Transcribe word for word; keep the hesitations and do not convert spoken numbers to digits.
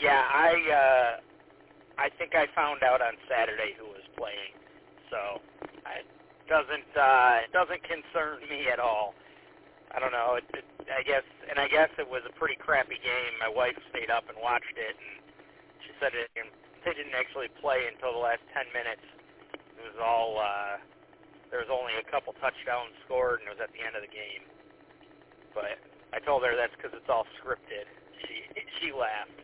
Yeah, I uh, I think I found out on Saturday who was playing, so it doesn't uh, it doesn't concern me at all. I don't know. It, it, I guess, and I guess it was a pretty crappy game. My wife stayed up and watched it, and she said it, they didn't actually play until the last ten minutes. It was all uh, there was only a couple touchdowns scored, and it was at the end of the game. But I told her that's because it's all scripted. She she laughed.